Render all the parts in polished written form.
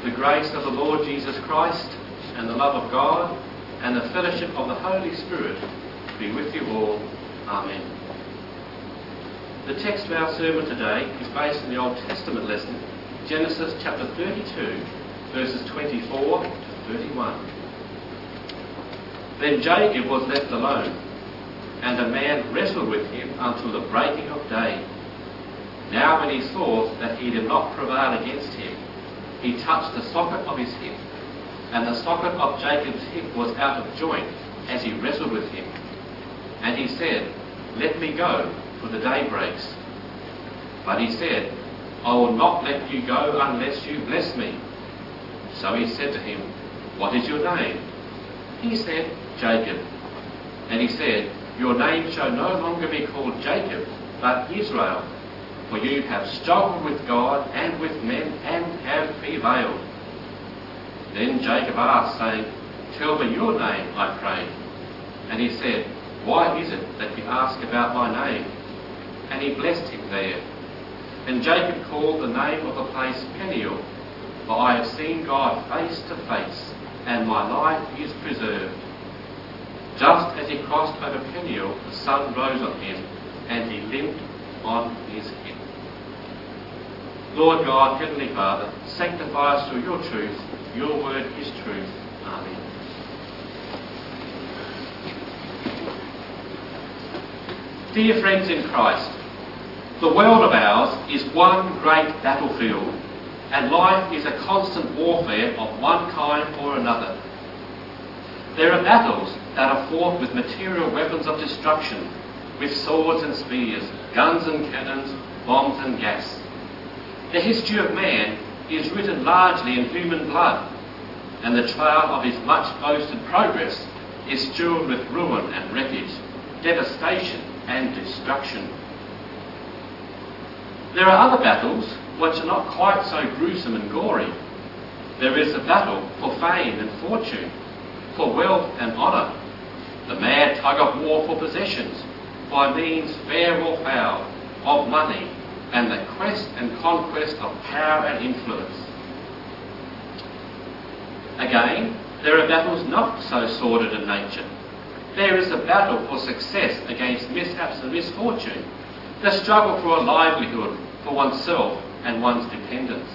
The grace of the Lord Jesus Christ and the love of God and the fellowship of the Holy Spirit be with you all. Amen. The text of our sermon today is based on the Old Testament lesson, Genesis chapter 32, verses 24 to 31. Then Jacob was left alone, and a man wrestled with him until the breaking of day. Now when he saw that he did not prevail against him, he touched the socket of his hip, and the socket of Jacob's hip was out of joint as he wrestled with him. And he said, "Let me go, for the day breaks." But he said, "I will not let you go unless you bless me." So he said to him, "What is your name?" He said, "Jacob." And he said, "Your name shall no longer be called Jacob, but Israel, for you have struggled with God and with men and have prevailed." Then Jacob asked, saying, "Tell me your name, I pray." And he said, "Why is it that you ask about my name?" And he blessed him there. And Jacob called the name of the place Peniel, for I have seen God face to face, and my life is preserved. Just as he crossed over Peniel, the sun rose on him, and he limped on his hip. Lord God, Heavenly Father, sanctify us through your truth. Your word is truth. Amen. Dear friends in Christ, the world of ours is one great battlefield, and life is a constant warfare of one kind or another. There are battles that are fought with material weapons of destruction, with swords and spears, guns and cannons, bombs and gas. The history of man is written largely in human blood, and the trail of his much boasted progress is strewn with ruin and wreckage, devastation and destruction. There are other battles which are not quite so gruesome and gory. There is a battle for fame and fortune, for wealth and honour, the mad tug of war for possessions, by means fair or foul, of money, and the quest and conquest of power and influence. Again, there are battles not so sordid in nature. There is a battle for success against mishaps and misfortune, the struggle for a livelihood for oneself and one's dependents.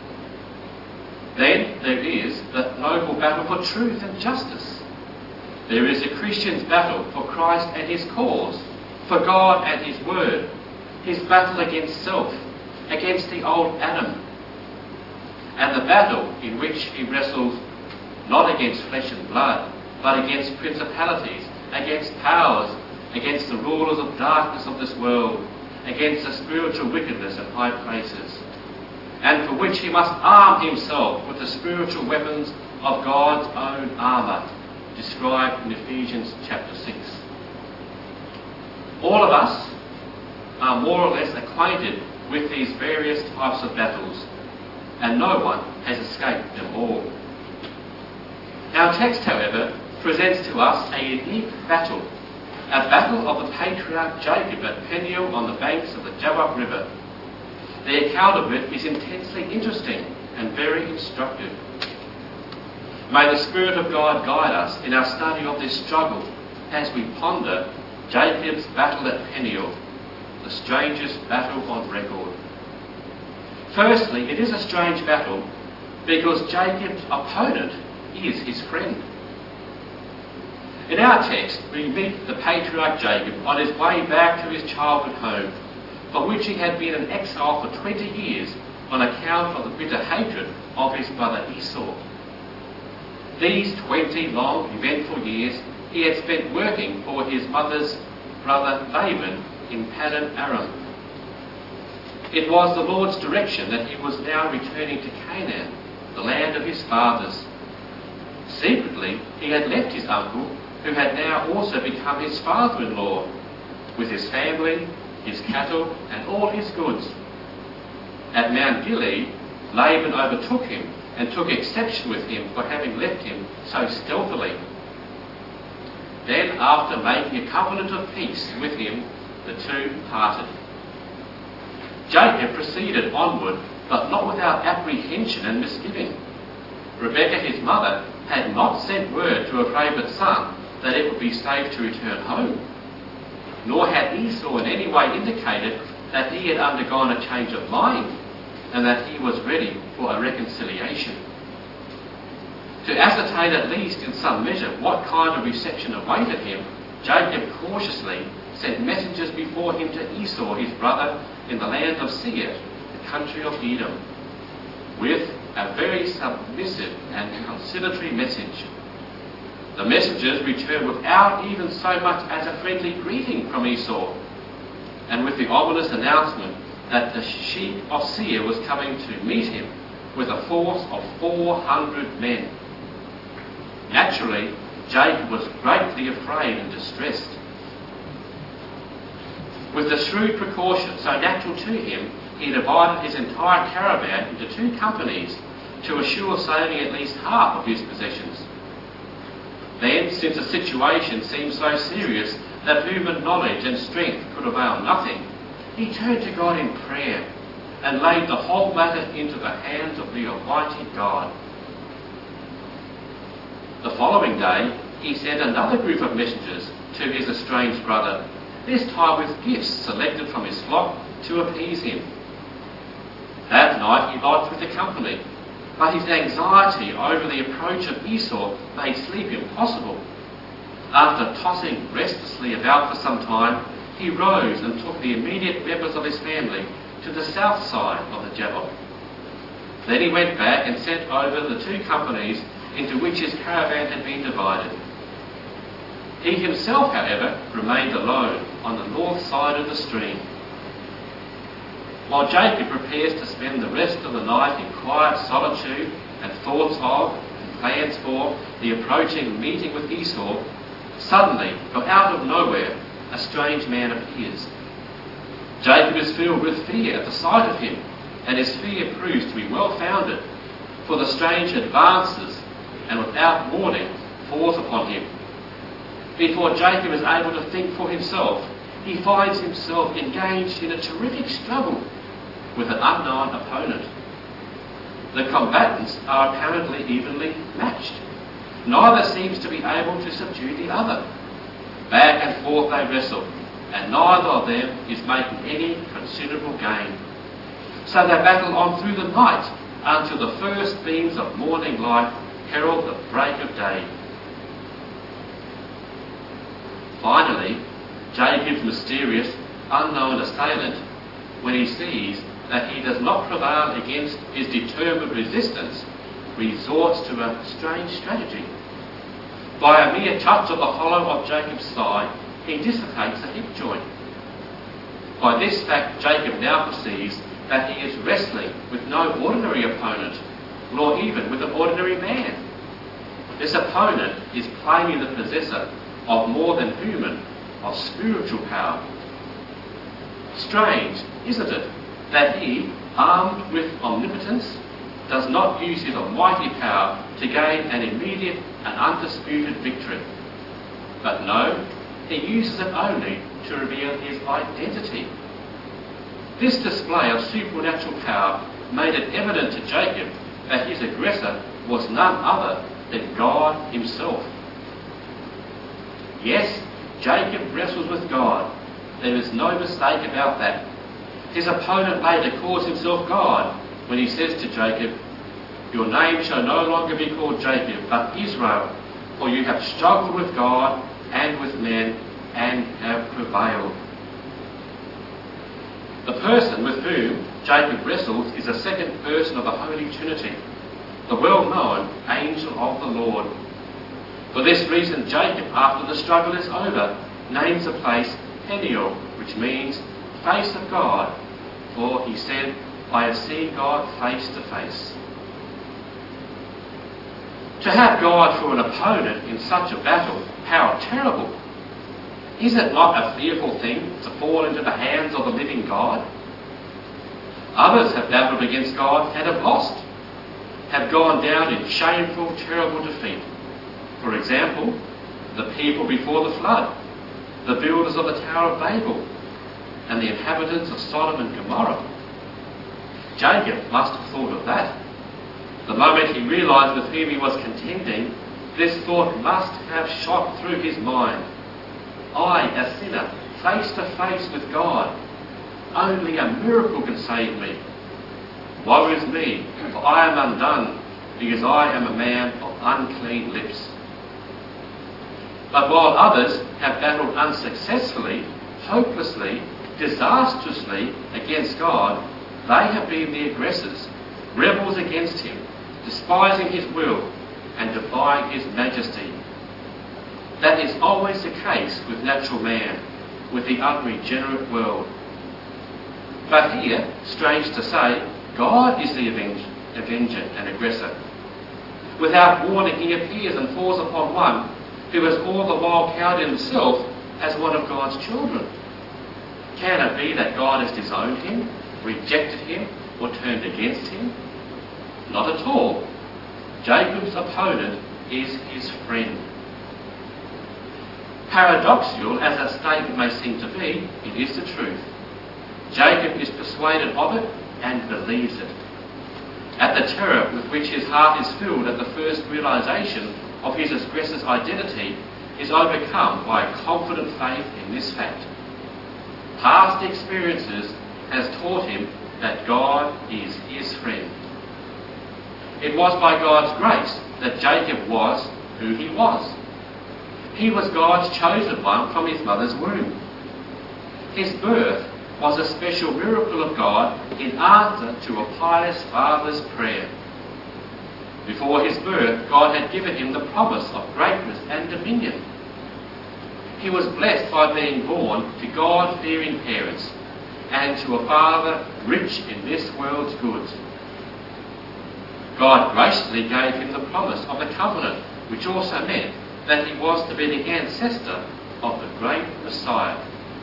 Then there is the noble battle for truth and justice. There is a Christian's battle for Christ and his cause, for God and his word, his battle against self, against the old Adam, and the battle in which he wrestles not against flesh and blood, but against principalities, against powers, against the rulers of darkness of this world, against the spiritual wickedness in high places, and for which he must arm himself with the spiritual weapons of God's own armour, described in Ephesians chapter 6. All of us are more or less acquainted with these various types of battles, and no one has escaped them all. Our text, however, presents to us a unique battle, a battle of the patriarch Jacob at Peniel on the banks of the Jabbok River. The account of it is intensely interesting and very instructive. May the Spirit of God guide us in our study of this struggle as we ponder Jacob's battle at Peniel, the strangest battle on record. Firstly, it is a strange battle because Jacob's opponent is his friend. In our text, we meet the patriarch Jacob on his way back to his childhood home, for which he had been in exile for 20 years on account of the bitter hatred of his brother Esau. These 20 long, eventful years he had spent working for his mother's brother Laban in Paddan Aram. It was the Lord's direction that he was now returning to Canaan, the land of his fathers. Secretly, he had left his uncle, who had now also become his father-in-law, with his family, his cattle, and all his goods. At Mount Gilead, Laban overtook him and took exception with him for having left him so stealthily. Then, after making a covenant of peace with him, the two parted. Jacob proceeded onward, but not without apprehension and misgiving, Rebekah, his mother, had not sent word to her favourite son that it would be safe to return home, nor had Esau in any way indicated that he had undergone a change of mind and that he was ready for a reconciliation. To ascertain at least in some measure what kind of reception awaited him, Jacob cautiously sent messengers before him to Esau, his brother, in the land of Seir, the country of Edom, with a very submissive and conciliatory message. The messengers returned without even so much as a friendly greeting from Esau, and with the ominous announcement that the sheep of Seir was coming to meet him with a force of 400 men. Naturally, Jacob was greatly afraid and distressed. With the shrewd precaution so natural to him, he divided his entire caravan into 2 companies to assure saving at least half of his possessions. Then, since the situation seemed so serious that human knowledge and strength could avail nothing, he turned to God in prayer and laid the whole matter into the hands of the Almighty God. The following day, he sent another group of messengers to his estranged brother, this time with gifts selected from his flock to appease him. That night he lodged with the company, but his anxiety over the approach of Esau made sleep impossible. After tossing restlessly about for some time, he rose and took the immediate members of his family to the south side of the Jabbok. Then he went back and sent over the 2 companies into which his caravan had been divided. He himself, however, remained alone on the north side of the stream. While Jacob prepares to spend the rest of the night in quiet solitude and thoughts of and plans for the approaching meeting with Esau, suddenly, from out of nowhere, a strange man appears. Jacob is filled with fear at the sight of him, and his fear proves to be well founded, for the stranger advances and without warning falls upon him. Before Jacob is able to think for himself, he finds himself engaged in a terrific struggle with an unknown opponent. The combatants are apparently evenly matched. Neither seems to be able to subdue the other. Back and forth they wrestle, and neither of them is making any considerable gain. So they battle on through the night until the first beams of morning light herald the break of day. Finally, Jacob's mysterious, unknown assailant, when he sees that he does not prevail against his determined resistance, resorts to a strange strategy. By a mere touch of the hollow of Jacob's thigh, he dissipates a hip joint. By this fact, Jacob now perceives that he is wrestling with no ordinary opponent, nor even with an ordinary man. This opponent is plainly the possessor of more than human, of spiritual power. Strange, isn't it, that he, armed with omnipotence, does not use his almighty power to gain an immediate and undisputed victory. But no, he uses it only to reveal his identity. This display of supernatural power made it evident to Jacob that his aggressor was none other than God himself. Yes, Jacob wrestles with God. There is no mistake about that. His opponent later calls himself God when he says to Jacob, "Your name shall no longer be called Jacob, but Israel, for you have struggled with God and with men and have prevailed." The person with whom Jacob wrestles is a second person of the Holy Trinity, the well-known angel of the Lord. For this reason, Jacob, after the struggle is over, names the place Peniel, which means face of God, for he said, "I have seen God face to face." To have God for an opponent in such a battle, how terrible! Is it not a fearful thing to fall into the hands of the living God? Others have battled against God and have lost, have gone down in shameful, terrible defeat. For example, the people before the flood, the builders of the Tower of Babel, and the inhabitants of Sodom and Gomorrah. Jacob must have thought of that. The moment he realised with whom he was contending, this thought must have shot through his mind. I, a sinner, face to face with God. Only a miracle can save me. Woe is me, for I am undone, because I am a man of unclean lips. But while others have battled unsuccessfully, hopelessly, disastrously against God, they have been the aggressors, rebels against him, despising his will and defying his majesty. That is always the case with natural man, with the unregenerate world. But here, strange to say, God is the avenger and aggressor. Without warning, he appears and falls upon one who has all the while counted himself as one of God's children. Can it be that God has disowned him, rejected him, or turned against him? Not at all. Jacob's opponent is his friend. Paradoxical as that statement may seem to be, it is the truth. Jacob is persuaded of it and believes it. At the terror with which his heart is filled at the first realisation of his aggressor's identity, is overcome by a confident faith in this fact. Past experiences has taught him that God is his friend. It was by God's grace that Jacob was who he was. He was God's chosen one from his mother's womb. His birth was a special miracle of God in answer to a pious father's prayer. Before his birth, God had given him the promise of greatness and dominion. He was blessed by being born to God-fearing parents and to a father rich in this world's goods. God graciously gave him the promise of the covenant, which also meant that he was to be the ancestor of the great Messiah.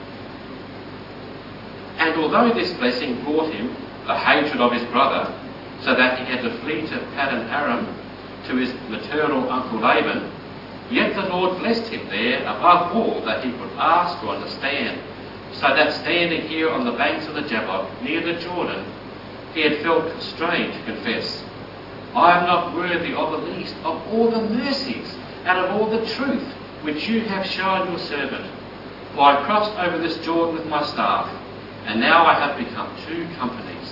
And although this blessing brought him the hatred of his brother, so that he had to flee to Paddan Aram, to his maternal uncle Laban, yet the Lord blessed him there above all that he could ask or understand, so that standing here on the banks of the Jabbok, near the Jordan, he had felt constrained to confess, I am not worthy of the least of all the mercies and of all the truth which you have shown your servant. For I crossed over this Jordan with my staff, and now I have become two companies.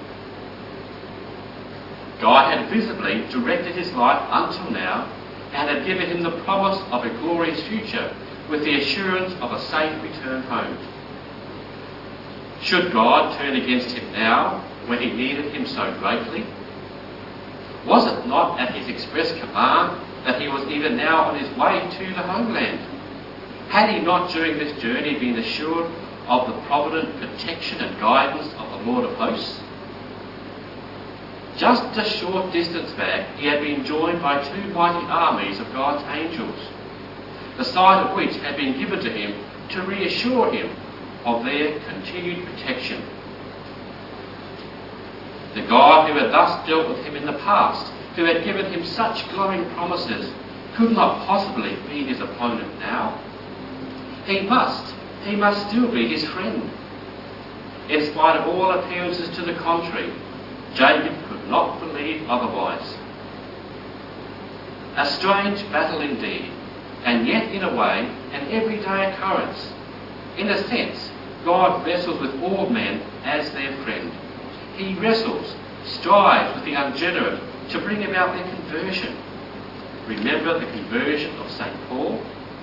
God had visibly directed his life until now, and had given him the promise of a glorious future with the assurance of a safe return home. Should God turn against him now, when he needed him so greatly? Was it not at his express command that he was even now on his way to the homeland? Had he not during this journey been assured of the provident protection and guidance of the Lord of hosts? Just a short distance back, he had been joined by two mighty armies of God's angels, the sight of which had been given to him to reassure him of their continued protection. The God who had thus dealt with him in the past, who had given him such glowing promises, could not possibly be his opponent now. He must still be his friend. In spite of all appearances to the contrary, Jacob could not believe otherwise. A strange battle indeed, and yet in a way an everyday occurrence. In a sense, God wrestles with all men as their friend. He wrestles, strives with the unregenerate to bring about their conversion. Remember the conversion of St. Paul?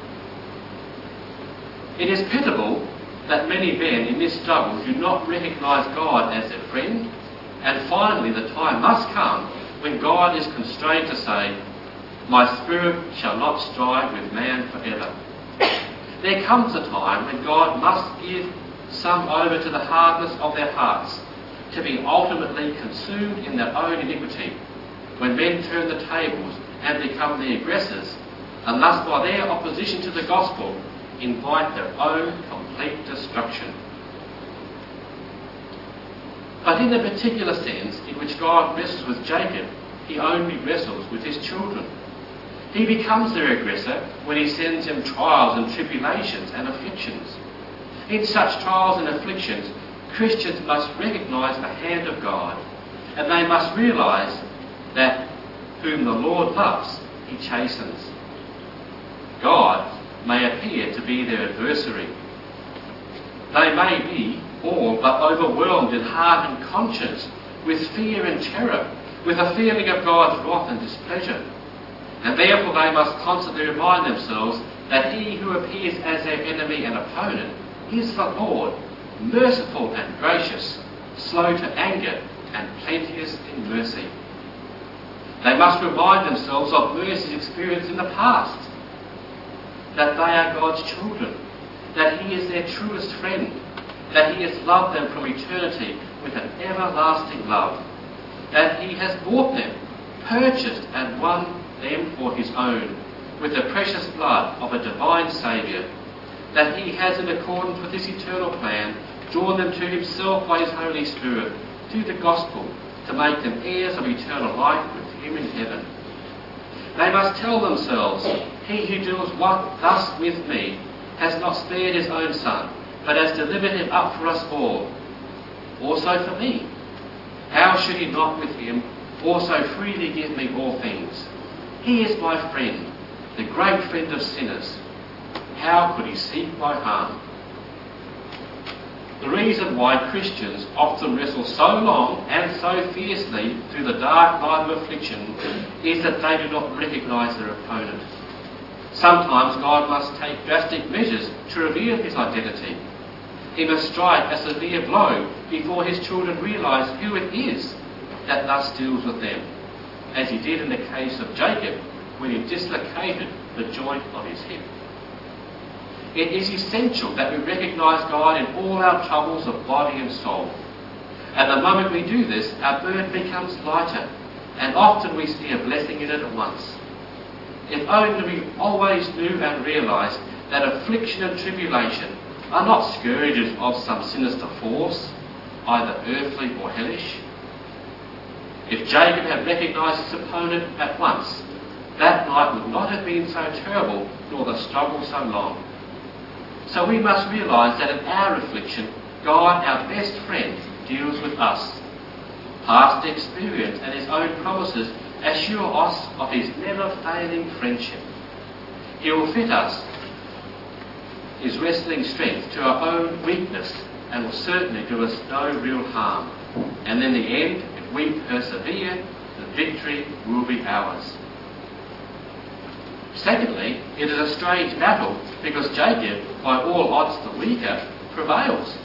It is pitiable that many men in this struggle do not recognise God as their friend, and finally the time must come when God is constrained to say, my spirit shall not strive with man forever. There comes a time when God must give some over to the hardness of their hearts, to be ultimately consumed in their own iniquity, when men turn the tables and become the aggressors, and thus by their opposition to the gospel invite their own complete destruction. But in the particular sense in which God wrestles with Jacob, he only wrestles with his children. He becomes their aggressor when he sends them trials and tribulations and afflictions. In such trials and afflictions, Christians must recognise the hand of God, and they must realise that whom the Lord loves, he chastens. God may appear to be their adversary. They may be all but overwhelmed in heart and conscience with fear and terror, with a feeling of God's wrath and displeasure. And therefore they must constantly remind themselves that he who appears as their enemy and opponent is the Lord, merciful and gracious, slow to anger and plenteous in mercy. They must remind themselves of mercies experienced in the past, that they are God's children, that he is their truest friend, that he has loved them from eternity with an everlasting love, that he has bought them, purchased and won them for his own with the precious blood of a divine Saviour, that he has, in accordance with his eternal plan, drawn them to himself by his Holy Spirit through the gospel to make them heirs of eternal life with him in heaven. They must tell themselves, he who deals thus with me has not spared his own Son, but has delivered him up for us all. Also for me. How should he not with him also freely give me all things? He is my friend, the great friend of sinners. How could he seek my harm? The reason why Christians often wrestle so long and so fiercely through the dark night of affliction is that they do not recognise their opponent. Sometimes God must take drastic measures to reveal his identity. He must strike a severe blow before his children realise who it is that thus deals with them, as he did in the case of Jacob when he dislocated the joint of his hip. It is essential that we recognise God in all our troubles of body and soul. And the moment we do this, our burden becomes lighter, and often we see a blessing in it at once. If only we always knew and realised that affliction and tribulation are not scourges of some sinister force, either earthly or hellish. If Jacob had recognised his opponent at once, that night would not have been so terrible, nor the struggle so long. So we must realise that in our affliction, God, our best friend, deals with us. Past experience and his own promises assure us of his never-failing friendship. He will fit us, his wrestling strength, to our own weakness and will certainly do us no real harm. And in the end, if we persevere, the victory will be ours. Secondly, it is a strange battle because Jacob, by all odds the weaker, prevails.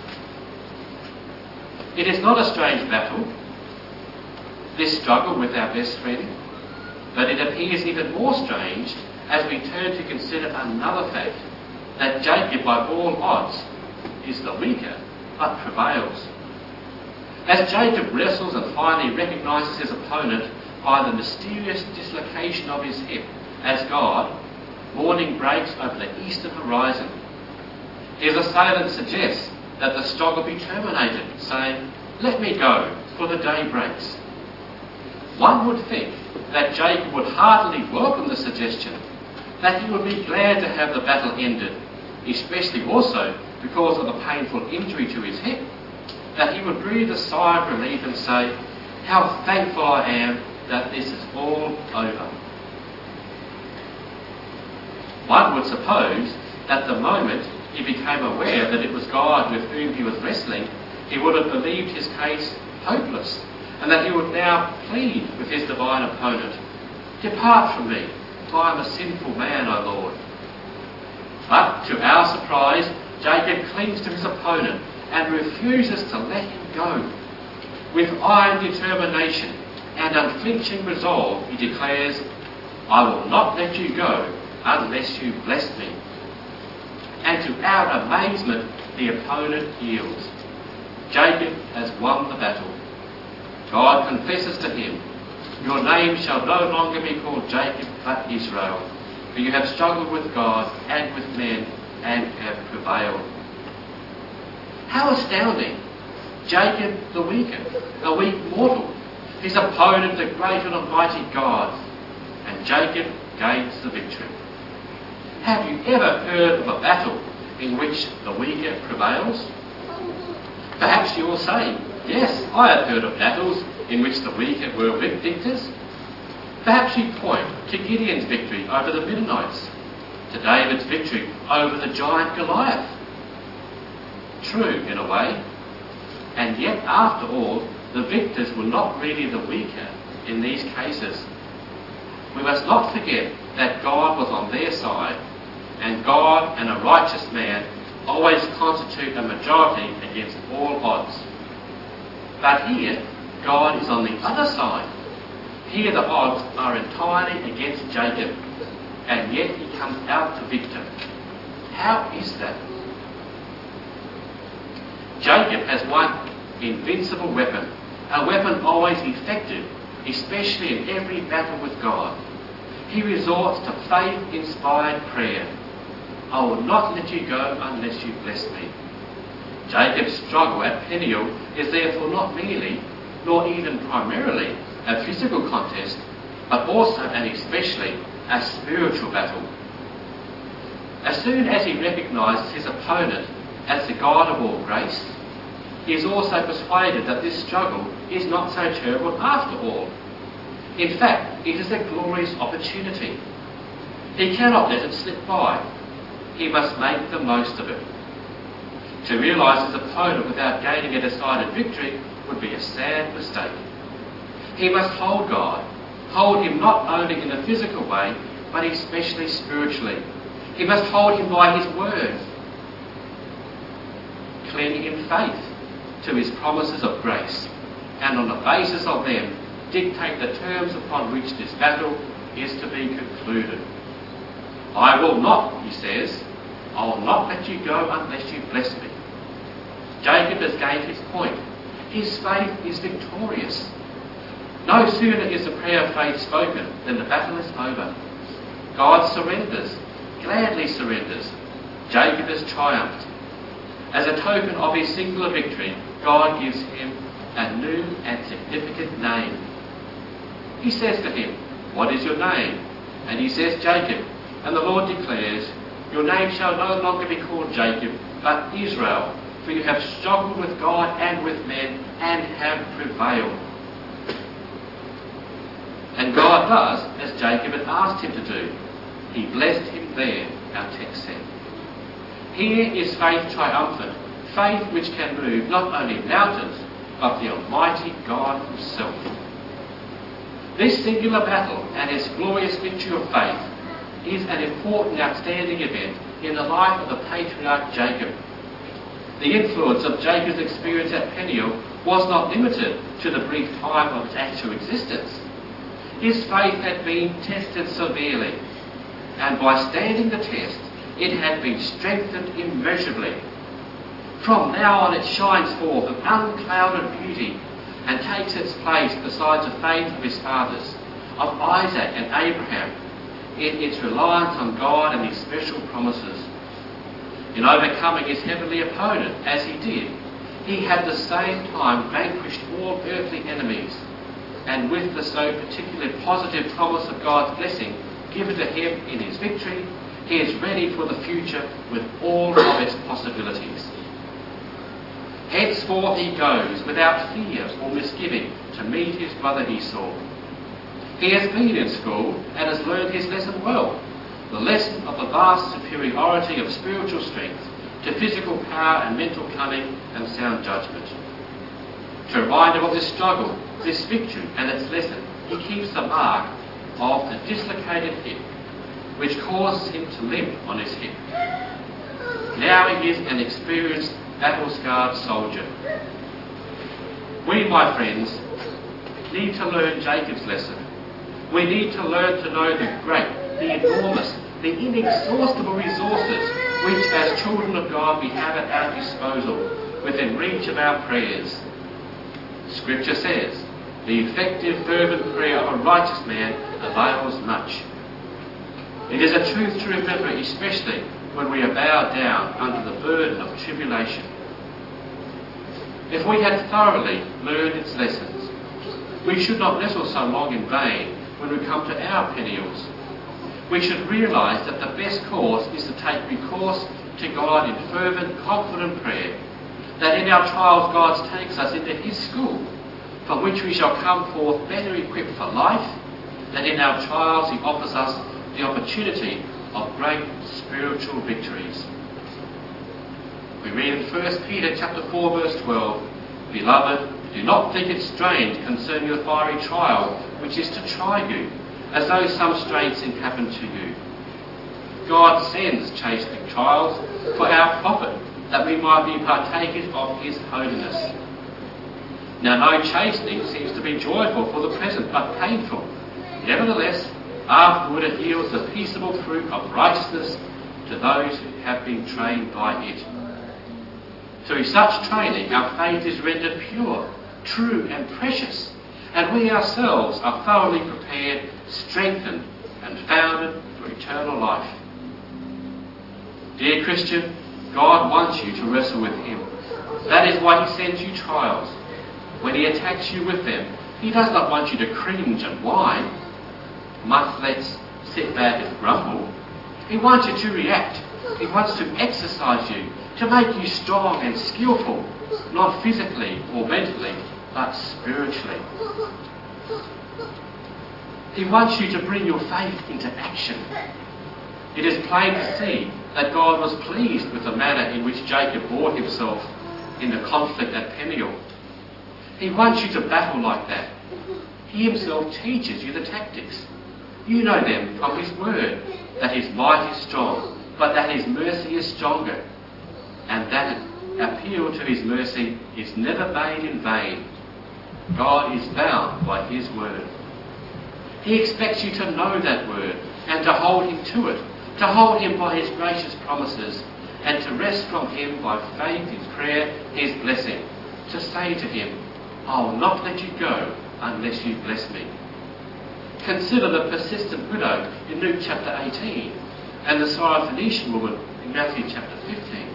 It is not a strange battle, this struggle with our best friend, but it appears even more strange as we turn to consider another fact, that Jacob, by all odds, is the weaker, but prevails. As Jacob wrestles and finally recognises his opponent by the mysterious dislocation of his hip, as God, morning breaks over the eastern horizon. His assailant suggests that the struggle be terminated, saying, "Let me go, for the day breaks." One would think that Jacob would heartily welcome the suggestion, that he would be glad to have the battle ended, especially also because of the painful injury to his hip, that he would breathe a sigh of relief and say, "How thankful I am that this is all over." One would suppose that the moment he became aware that it was God with whom he was wrestling, he would have believed his case hopeless, and that he would now plead with his divine opponent, "Depart from me, for I am a sinful man, O Lord." But to our surprise, Jacob clings to his opponent and refuses to let him go. With iron determination and unflinching resolve, he declares, "I will not let you go unless you bless me." And to our amazement, the opponent yields. Jacob has won the battle. God confesses to him, "Your name shall no longer be called Jacob, but Israel, for you have struggled with God and with men and have prevailed." How astounding! Jacob the weaker, a weak mortal, his opponent the great and almighty God, and Jacob gains the victory. Have you ever heard of a battle in which the weaker prevails? Perhaps you will say, "Yes, I have heard of battles in which the weaker were victors." Perhaps you point to Gideon's victory over the Midianites, to David's victory over the giant Goliath. True, in a way. And yet, after all, the victors were not really the weaker in these cases. We must not forget that God was on their side, and God and a righteous man always constitute a majority against all odds. But here, God is on the other side. Here the odds are entirely against Jacob, and yet he comes out the victor. How is that? Jacob has one invincible weapon, a weapon always effective, especially in every battle with God. He resorts to faith-inspired prayer. I will not let you go unless you bless me. Jacob's struggle at Peniel is therefore not merely, nor even primarily, a physical contest, but also and especially a spiritual battle. As soon as he recognises his opponent as the God of all grace, he is also persuaded that this struggle is not so terrible after all. In fact, it is a glorious opportunity. He cannot let it slip by. He must make the most of it. To realise his opponent without gaining a decided victory would be a sad mistake. He must hold God, hold him not only in a physical way, but especially spiritually. He must hold him by his word, clinging in faith to his promises of grace, and on the basis of them, dictate the terms upon which this battle is to be concluded. I will not, he says, I will not let you go unless you bless me. Jacob has gained his point. His faith is victorious. No sooner is the prayer of faith spoken than the battle is over. God surrenders, gladly surrenders. Jacob has triumphed. As a token of his singular victory, God gives him a new and significant name. He says to him, "What is your name?" And he says, "Jacob." And the Lord declares, "Your name shall no longer be called Jacob, but Israel, for you have struggled with God and with men, and have prevailed." And God does as Jacob had asked him to do. He blessed him there, our text said. Here is faith triumphant, faith which can move not only mountains, but the Almighty God himself. This singular battle and its glorious victory of faith is an important, outstanding event in the life of the patriarch Jacob. The influence of Jacob's experience at Peniel was not limited to the brief time of his actual existence. His faith had been tested severely, and by standing the test, it had been strengthened immeasurably. From now on it shines forth with unclouded beauty and takes its place beside the faith of his fathers, of Isaac and Abraham, in its reliance on God and his special promises. In overcoming his heavenly opponent, as he did, he had at the same time vanquished all earthly enemies, and with the so particularly positive promise of God's blessing given to him in his victory, he is ready for the future with all of its possibilities. Henceforth he goes without fear or misgiving to meet his brother Esau. He has been in school and has learned his lesson well, the lesson of the vast superiority of spiritual strength to physical power and mental cunning and sound judgment. To remind him of this struggle, this victory and its lesson, he keeps the mark of the dislocated hip, which causes him to limp on his hip. Now he is an experienced battle-scarred soldier. We, my friends, need to learn Jacob's lesson. We need to learn to know the great, the enormous, the inexhaustible resources which as children of God we have at our disposal, within reach of our prayers. Scripture says, "The effective fervent prayer of a righteous man avails much." It is a truth to remember, especially when we are bowed down under the burden of tribulation. If we had thoroughly learned its lessons, we should not wrestle so long in vain when we come to our Peniels. We should realise that the best course is to take recourse to God in fervent, confident prayer, that in our trials God takes us into his school, from which we shall come forth better equipped for life that in our trials He offers us the opportunity of great spiritual victories. We read in 1 Peter chapter 4 verse 12, "Beloved, do not think it strange concerning the fiery trial which is to try you, as though some strange thing happened to you. God sends chastening trials for our profit, that we might be partakers of His holiness. Now no chastening seems to be joyful for the present, but painful. Nevertheless, afterward it yields the peaceable fruit of righteousness to those who have been trained by it. Through such training, our faith is rendered pure, true and precious, and we ourselves are thoroughly prepared, strengthened and founded for eternal life." Dear Christian, God wants you to wrestle with Him. That is why He sends you trials. When He attacks you with them, He does not want you to cringe and whine, much less sit back and grumble. He wants you to react. He wants to exercise you, to make you strong and skillful, not physically or mentally, but spiritually. He wants you to bring your faith into action. It is plain to see that God was pleased with the manner in which Jacob bore himself in the conflict at Peniel. He wants you to battle like that. He Himself teaches you the tactics. You know them from His word, that His might is strong, but that His mercy is stronger, and that appeal to His mercy is never made in vain. God is bound by His word. He expects you to know that word and to hold Him to it, to hold Him by His gracious promises, and to rest from Him by faith in prayer His blessing, to say to Him, "I will not let you go unless you bless me." Consider the persistent widow in Luke chapter 18 and the Syrophoenician woman in Matthew chapter 15.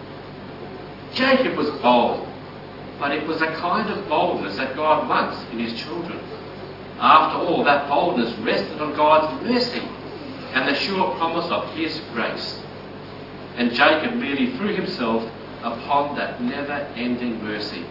Jacob was bold, but it was a kind of boldness that God wants in His children. After all, that boldness rested on God's mercy and the sure promise of His grace. And Jacob merely threw himself upon that never-ending mercy.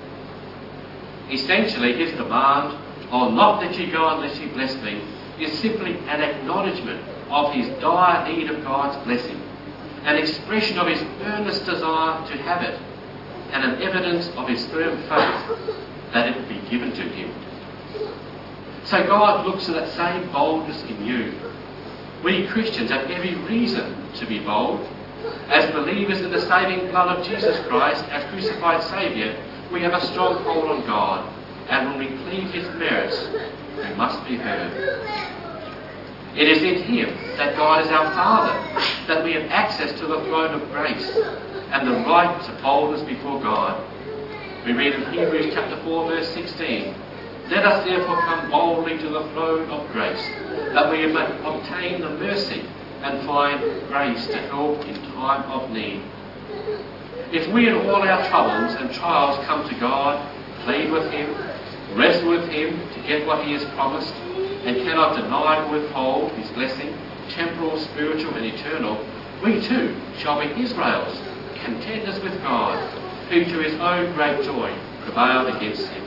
Essentially, his demand, "I'll not let you go unless you bless me," is simply an acknowledgement of his dire need of God's blessing, an expression of his earnest desire to have it, and an evidence of his firm faith that it would be given to him. So God looks at that same boldness in you. We Christians have every reason to be bold. As believers in the saving blood of Jesus Christ, our crucified Saviour, we have a strong hold on God, and when we plead His merits, we must be heard. It is in Him that God is our Father, that we have access to the throne of grace and the right to boldness before God. We read in Hebrews chapter 4 verse 16, "Let us therefore come boldly to the throne of grace, that we may obtain the mercy and find grace to help in time of need." If we in all our troubles and trials come to God, plead with Him, wrestle with Him to get what He has promised, and cannot deny or withhold His blessing, temporal, spiritual and eternal, we too shall be Israel's, contenders with God, who to His own great joy prevailed against Him.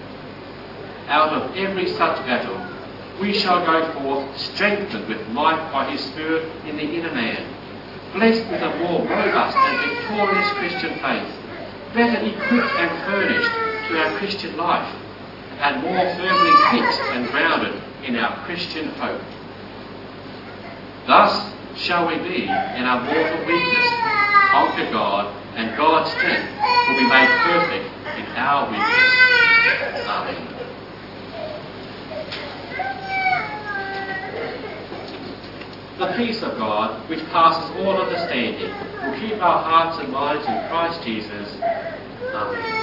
Out of every such battle, we shall go forth strengthened with might by His Spirit in the inner man, blessed with a more robust and victorious Christian faith, better equipped and furnished to our Christian life, and more firmly fixed and grounded in our Christian hope. Thus shall we be in our mortal weakness, conquer God, and God's strength will be made perfect in our weakness. Amen. The peace of God, which passes all understanding, will keep our hearts and minds in Christ Jesus. Amen.